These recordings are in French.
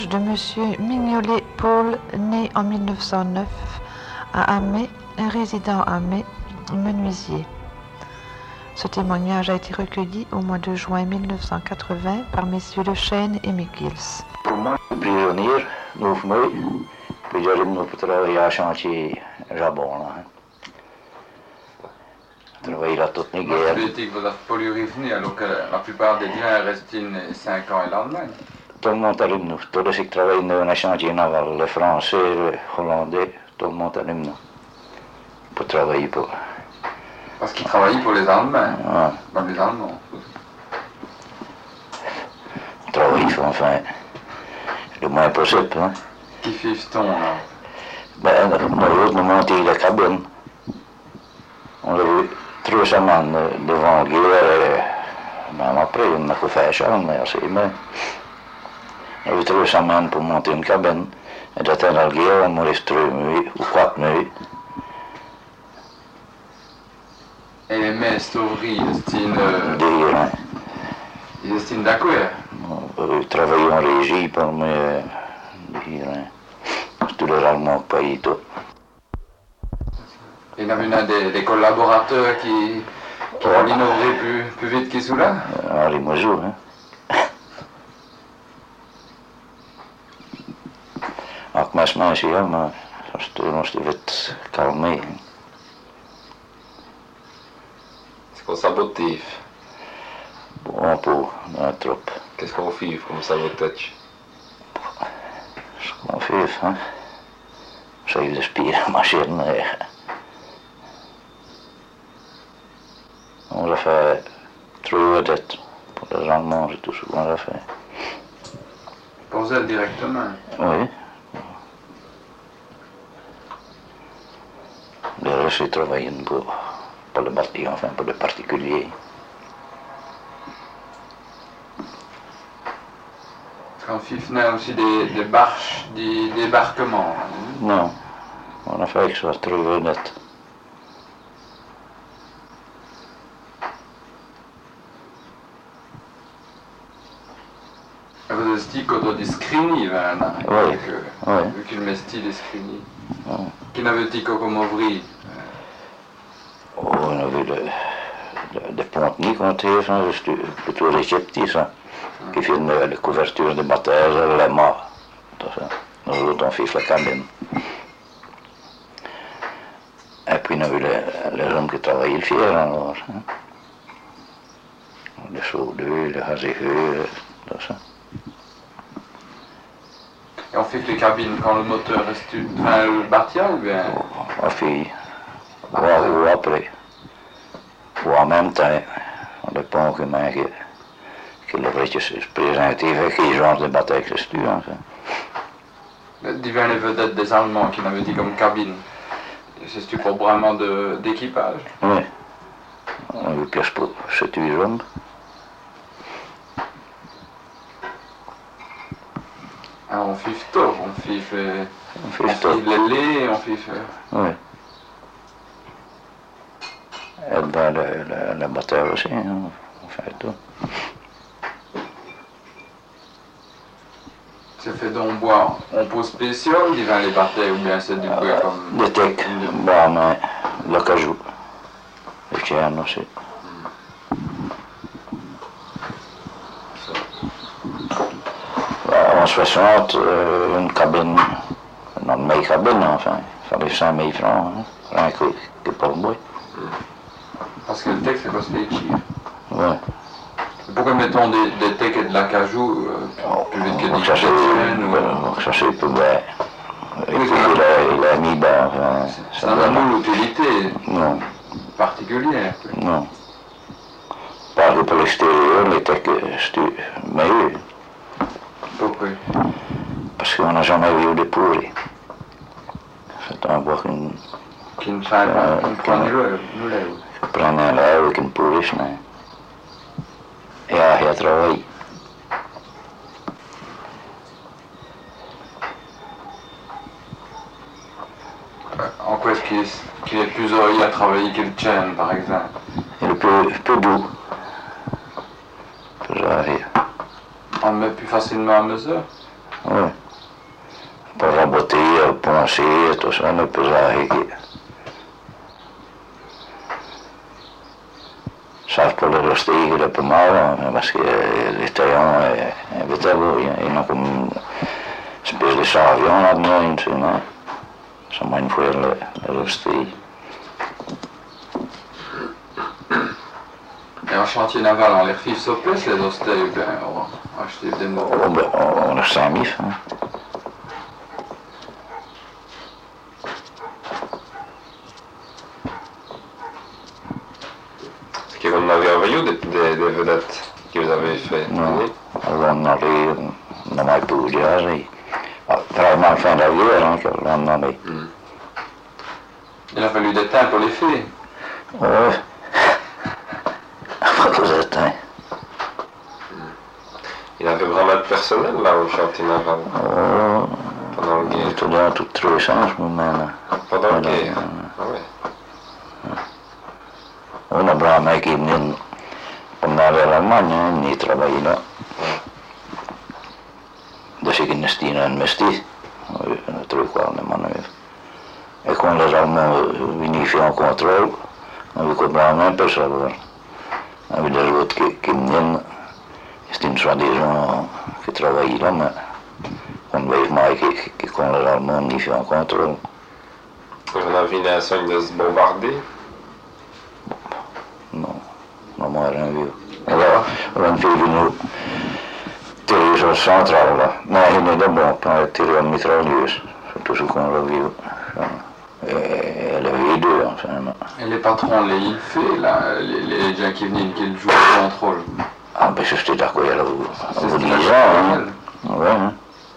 De Monsieur Mignolet Paul, né en 1909 à Amé, résident à Amé, menuisier. Ce témoignage a été recueilli au mois de juin 1980 par messieurs Le Chêne et Mikils. Pour moi, prisonnier, nous fumons, puis j'arrive pour travailler à chantier Jabon. Travailler là toute la guerre. Det gick väl att polyrivni, alors que la plupart des biens restent 5 ans i Allemagne. Tout le monde allume nous. Tous ceux qui travaillent dans un chantier naval, les Français, les Hollandais, tout le monde allume nous. Pour travailler pour. Parce qu'ils travaillaient pour les Allemands. Ah. Pas les Allemands. Travailler, enfin, le moins possible. Hein. Qui fifton là? Ben, nous avons monté la cabine. On l'a vu 3 semaines devant la guerre. Même après, on n'a pas fait ça, merci. Mais on a eu 3 semaines pour monter une cabine. Et d'atteindre la guerre, on reste 3 nuits ou 4 nuits. Et les mestres ouvriers, ils estiment d'accord. On travaille en régie pour me dire, tous les Allemands payent tout. Il y en a des collaborateurs qui vont innover plus vite qu'ils sont là. Henri Mouzou, hein. Ak mēs mācījām, mums te vite calmer. C'est qu'on sabotage. Bon pour la troupe. Qu'est-ce qu'on fait comme sabotage? Ce qu'on fait, hein. Ça y est, spire, machine. On l'a fait 3 dettes pour les Allemands et tout ce qu'on l'a fait. Pour elle directement? Oui. Le reste, j'ai travaillé pour le bâtiment, enfin pour les particuliers. Quand FIFNA aussi des barges, des débarquements. Non, on a fait que ça 3 dettes. Vous avez dit qu'on doit des screenis, oui. Vu qu'il met style des screenis. Oui. Qui n'avait dit comme ouvrier. Oh, on a vu des pontiers qu'on tire, c'est plutôt les petits, ça, qui font la couverture de bataille, les mâts, tout ça. Nous autres, on fait la cabine. Et puis, on a vu les hommes qui travaillaient le fier, alors. Hein. Les soudeux, les haseheux, tout ça. Et on fait que les cabines quand le moteur reste le bâtiment ou bien? On fait, ou après. Ou en même temps, on dépend comment que le vrai se présente avec les gens de bataille que c'est enfin. Divers les vedettes des Allemands qui n'avaient dit comme cabine. C'est pour vraiment d'équipage? Oui. On a eu place pour 7-8 hommes. Ah, on fif tout, on fif les laits, on fif... Oui. Et ben la bataille aussi, hein, on fait tout. C'est fait d'un bois, on pose spécial, divers les batailles ou bien c'est du bois comme... Des tecs, bois, mais le cajou, le chien aussi. En 60, une cabine, non, une meilleure cabine, enfin, il fallait 5 000 francs, hein, rien que pour le bois. Parce que le texte, c'est pas ce qui est. Oui. Pourquoi mettons des tecs et de l'acajou plus vite que des chrétiennes ou... Ça c'est plus bien. Et puis il a mis bas, enfin... Ça n'a pas l'utilité particulière. Non. Pas pour l'extérieur, les tecs, c'est meilleur. Pourquoi? Parce qu'on n'a jamais vu de pourri. C'est un bois qui ne fait pas, qui prend l'eau. Prendre l'eau et qui ne pourrisse, mais... Et à travailler. En quoi est-ce qu'il est plus heureux à travailler que le chêne, par exemple? Il est plus doux. Plus arrière. On le met plus facilement à mesure? Oui. Pour raboter, poncer, tout ça, le pesage. Ça, pour le rester, il est pas mal, parce que les taillants, ils ont comme une espèce de savion là-dedans, tu sais, ça m'a une fois le rester. Et en chantier naval, on les refile sur place, les hostés, ou bien on va acheter des nouveaux? On a 5000, hein. Est-ce que vous en avez envoyé des vedettes que vous avez fait? Non, on a pas pu dire. Vraiment fin de la guerre, hein, qu'on a mis. Il a fallu des temps pour les filles. Ouais. Pas que de temps. Il avait vraiment de personnel là au chantier naval pendant la guerre. Tout dans tout trouvé change, mais Pendant la guerre. Ah ouais. on a vraiment qui venait on avait l'Allemagne, hein, il travaillait là. Da sig Nestina en mesti, en terugkwamen mannen weer. Ik kon dat allemaal niet veel controle, maar we konden wel mijn persoon. En we daar wat kinderen, is het zo die zo getrouwd hier, maar on weet maar ik kon dat allemaal niet veel controle. Vous en avez une action de se bombarder? Non, non maar rien vu. Alors, on fait une télévision centrale là, mais il n'est bon, pas télévision mitrailleuse, c'est tout ce qu'on a vu. Et le vidéo, enfin. Et les patrons, les IFE, là, les gens qui venaient, qui jouent au contrôle. Ah ben c'était d'accord, il y a vous disant, hein. Ouais, hein.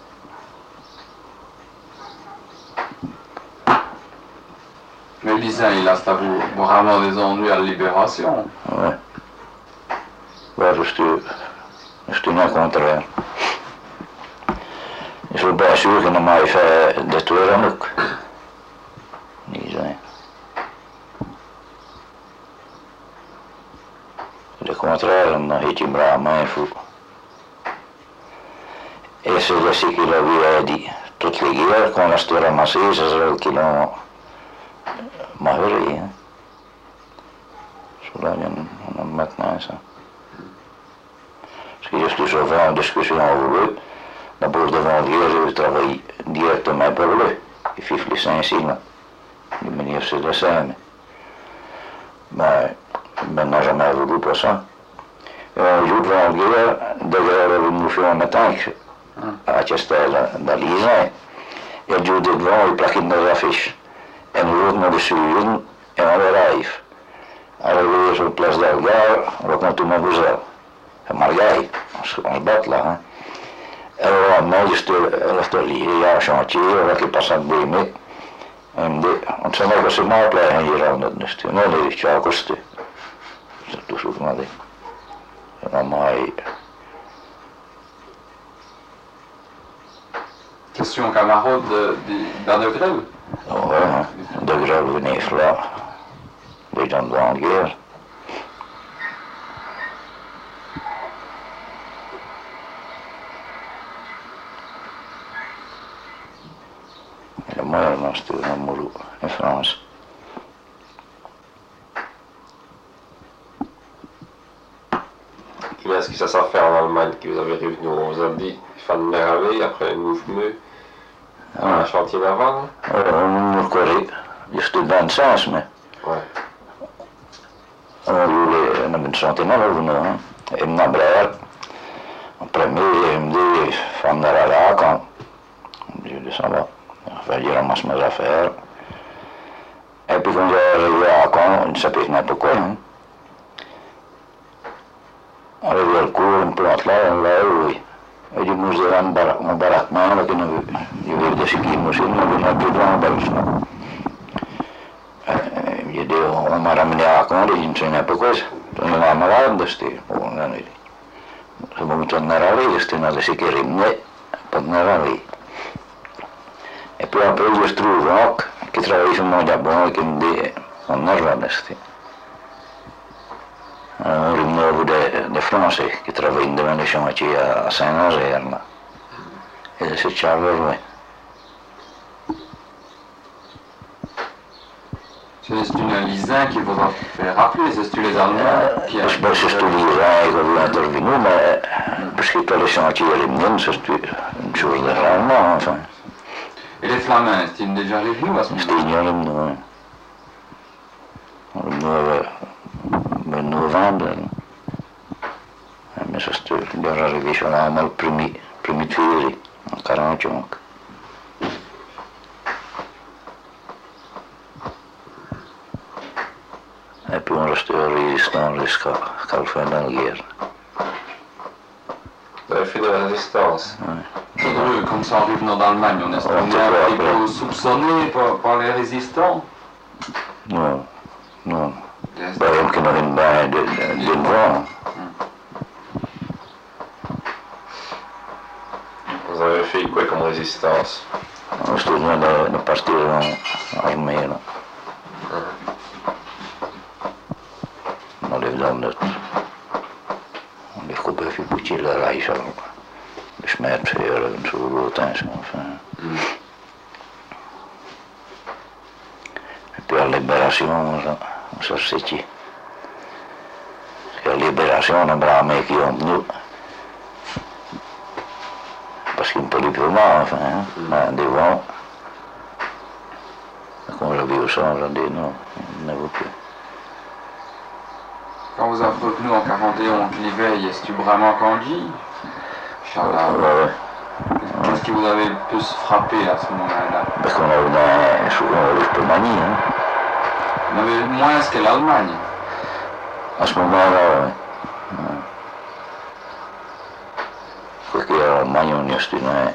Mais Lisan, il a vraiment des ennuis à la libération. Ouais. Ouais, c'était le contraire. Je suis bien sûr qu'il m'a fait détruire un look. Lisan. Le contraire, on a été vraiment fou. Et c'est aussi qu'il avait dit, toutes les guerres qu'on a ramassées, c'est celles qui l'ont mahuré. Zodat on a maintenant ça. Parce que je suis souvent en discussion avec eux, d'abord devant le guerre, je travaille directement pour eux. Ils font les Saint-Signes, de manière c'est le Saint. Mais maintenant jamais voulu pour ça. Et un jour devant le guerre, d'ailleurs, nous faisons un matin à Chester, dans l'Israël. Et le jour devant, il plaquait nos affiches. Et nous autres, nous les suivons et on les arrive. Arrivé sur la place d'Algar, on rencontre tout le monde à Margaille, on se bat là. Hein. Et alors, moi, je suis lié à un chantier, on va qui passe à Bémé. Et me dit, on ne sait pas que c'est moi qui ai hier en notre nesté. Non, il est à côté. C'est tout ce qu'on m'a dit. Et là, moi, Question camarade d'Anne Grelle. ouais, hein. De Grelle venait là, les gens de la guerre. Et moi, je suis amoureux en France. Mais est-ce que ça s'est fait en Allemagne que vous avez revenu? On vous a dit fin de Merave, après le mouvement à un chantier naval? On nous connaît, juste dans le sens, mais Ouais. on a une chantier naval, hein. Et mon frère, en premier, il me dit, femme de la lac, je dis, ça va. Je ramasse mes affaires. Et puis quand j'ai arrivé à Caen, je ne savais pas pourquoi. Hein. Arrivé le cours, on plante là, on l'a oui. Et du coup, j'ai un baraquement, là, qui je vais de ce qui me suit, on n'a plus de baraquement. Il dit, on m'a ramené à Caen, je ne sais pas pourquoi. On m'a malade, c'était bon, là, c'est bon, on a râlé, c'était dans ce qui rimait, pas de râler. Et puis après, je trouve Rock, qui travaille sur mon Japon, et qui me dit, on a râlé, c'était. Un nouveau de Français qui travaille devant les chantiers à Saint-Nazaire. Et c'est Charles, oui. C'est une Lisin qu'il faudra faire rappeler, c'est les Allemands qui C'est tout Lisin qui a intervenu, mais parce que tous les chantiers éliminés, c'est une chose de rarement, enfin. Et les Flamands, est-ils déjà revenus à ce C'était moment-là? En novembre. Mais ça c'était déjà arrivé sur la le 1er février, en 1945. Et puis on restait résistant jusqu'à la fin de la guerre. Vous avez fait de la résistance. Comme ça, en revenant d'Allemagne, on est un peu soupçonné par les résistants? Non. Bah, il y a qui n'ont une bain de vent. Vous avez fait quoi comme résistance? On se tournait de partir en armée, là. On lève dans notre... On les coupe et puis le rail, ça. Le chemin de fer, sur l'autre, enfin. Et puis à la libération, on s'est sorti. À la libération, on a bramé qui ont venu. Parce qu'il ne peut plus mal, enfin, mais devant. Quand on l'a vu au sang, on a dit non, il ne veut plus. Quand vous êtes revenu en 1941, l'hiver, est-ce que vraiment Candy? Ouais. Qu'est-ce qui vous avait le plus frappé à ce moment-là? Parce qu'on avait le Roumanie, hein. On avait moins que l'Allemagne. À ce moment-là, oui. Perché l'Allemagne on est studié.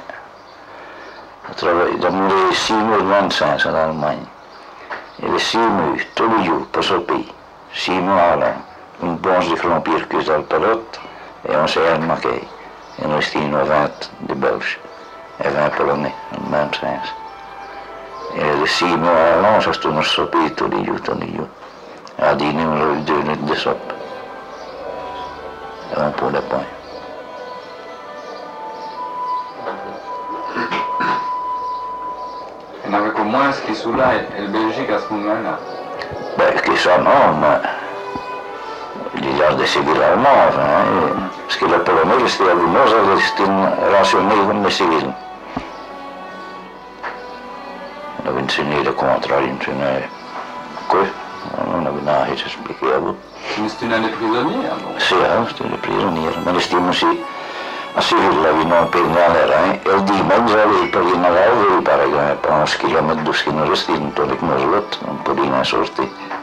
Da morire 6 mois de 25 en Allemagne. Et les 6 mois, tous les jours, pour ce pays. 6 mois là. Une branche de flampire que dans le pelote, et on s'est remarqué. Et nous étions 20 de Belges, et 20 Polonais, dans le même sens. Et les 6 mois là, on s'est tourné sur ce pays tous les jours. À dîner, on a eu 2 minutes de soupe. Et un pot de pain. Il n'y en avait qu'au moins ce qui est sous là et le Belgique à ce moment-là. Ben, che ça non, ma gli altri seguiranno, perché la Polonia stia luminosa resta razionale come civile. Non vi insegni le contrarie, insegni questo, non aveva niente spiegato. Mais c'est une année prisonnier, alors? Sì, c'était le prisonnier, ma le stiamo sì. A civile la vino per nalera, e il di mezzo lì per il nalera, pare che per 11 km 2 km resti, non po' di sorti.